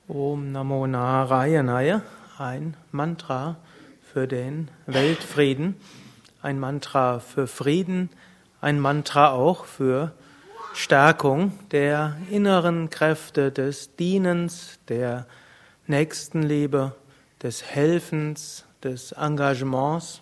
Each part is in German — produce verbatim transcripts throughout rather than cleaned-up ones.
Om Namo Narayanaya, ein Mantra für den Weltfrieden, ein Mantra für Frieden, ein Mantra auch für Stärkung der inneren Kräfte des Dienens, der Nächstenliebe, des Helfens, des Engagements.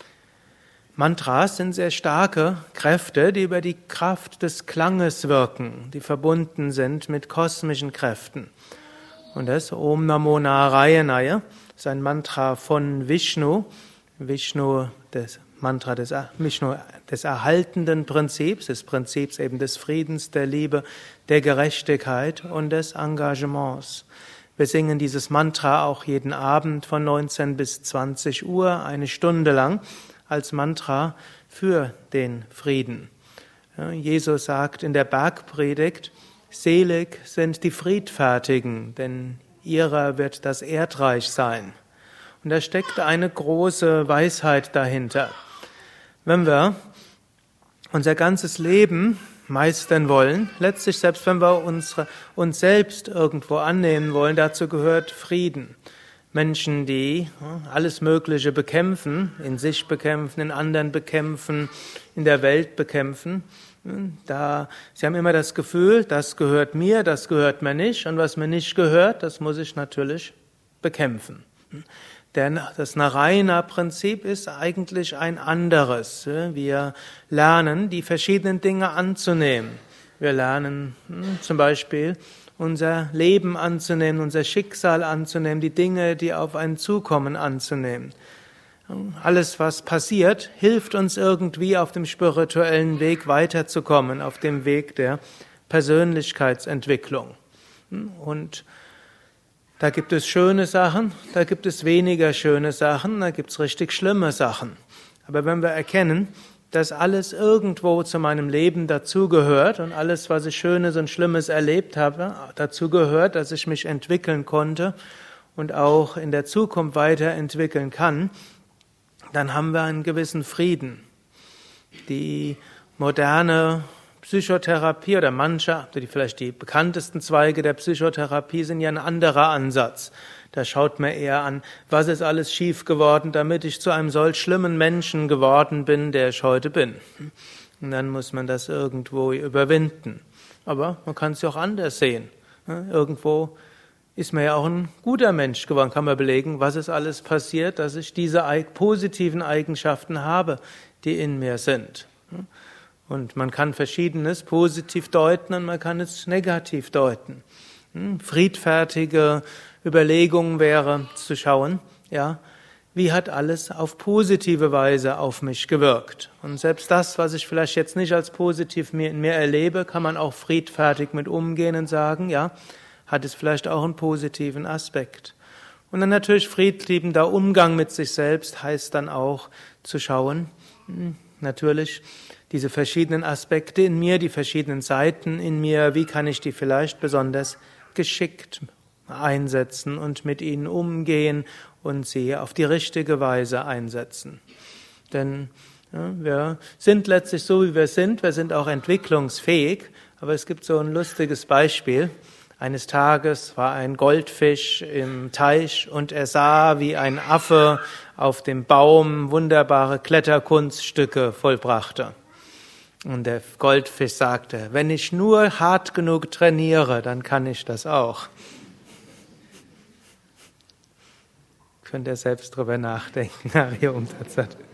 Mantras sind sehr starke Kräfte, die über die Kraft des Klanges wirken, die verbunden sind mit kosmischen Kräften. Und das Om Namo Narayanaya ist ein Mantra von Vishnu, Vishnu, das Mantra des, Vishnu, des erhaltenden Prinzips, des Prinzips eben des Friedens, der Liebe, der Gerechtigkeit und des Engagements. Wir singen dieses Mantra auch jeden Abend von neunzehn bis zwanzig Uhr, eine Stunde lang, als Mantra für den Frieden. Jesus sagt in der Bergpredigt: Selig sind die Friedfertigen, denn ihrer wird das Erdreich sein. Und da steckt eine große Weisheit dahinter. Wenn wir unser ganzes Leben meistern wollen, letztlich selbst wenn wir unsere, uns selbst irgendwo annehmen wollen, dazu gehört Frieden. Menschen, die alles Mögliche bekämpfen, in sich bekämpfen, in anderen bekämpfen, in der Welt bekämpfen, da, sie haben immer das Gefühl, das gehört mir, das gehört mir nicht, und was mir nicht gehört, das muss ich natürlich bekämpfen. Denn das Narayana-Prinzip ist eigentlich ein anderes. Wir lernen, die verschiedenen Dinge anzunehmen. Wir lernen zum Beispiel, unser Leben anzunehmen, unser Schicksal anzunehmen, die Dinge, die auf einen zukommen, anzunehmen. Alles, was passiert, hilft uns irgendwie auf dem spirituellen Weg weiterzukommen, auf dem Weg der Persönlichkeitsentwicklung. Und da gibt es schöne Sachen, da gibt es weniger schöne Sachen, da gibt es richtig schlimme Sachen. Aber wenn wir erkennen, dass alles irgendwo zu meinem Leben dazugehört und alles, was ich Schönes und Schlimmes erlebt habe, dazu gehört, dass ich mich entwickeln konnte und auch in der Zukunft weiterentwickeln kann, dann haben wir einen gewissen Frieden. Die moderne Psychotherapie oder manche, die vielleicht die bekanntesten Zweige der Psychotherapie sind ja ein anderer Ansatz. Da schaut man eher an, was ist alles schief geworden, damit ich zu einem solch schlimmen Menschen geworden bin, der ich heute bin. Und dann muss man das irgendwo überwinden. Aber man kann es ja auch anders sehen. Irgendwo ist man ja auch ein guter Mensch geworden, kann man belegen, was ist alles passiert, dass ich diese positiven Eigenschaften habe, die in mir sind. Und man kann Verschiedenes positiv deuten und man kann es negativ deuten. Friedfertige Überlegung wäre zu schauen, ja, wie hat alles auf positive Weise auf mich gewirkt? Und selbst das, was ich vielleicht jetzt nicht als positiv in mir erlebe, kann man auch friedfertig mit umgehen und sagen, ja, hat es vielleicht auch einen positiven Aspekt. Und dann natürlich friedliebender Umgang mit sich selbst heißt dann auch zu schauen, natürlich diese verschiedenen Aspekte in mir, die verschiedenen Seiten in mir, wie kann ich die vielleicht besonders geschickt einsetzen und mit ihnen umgehen und sie auf die richtige Weise einsetzen. Denn ja, wir sind letztlich so, wie wir sind, wir sind auch entwicklungsfähig, aber es gibt so ein lustiges Beispiel. Eines Tages war ein Goldfisch im Teich und er sah, wie ein Affe auf dem Baum wunderbare Kletterkunststücke vollbrachte. Und der Goldfisch sagte, wenn ich nur hart genug trainiere, dann kann ich das auch. Könnt ihr selbst drüber nachdenken, Ariom Tatsat.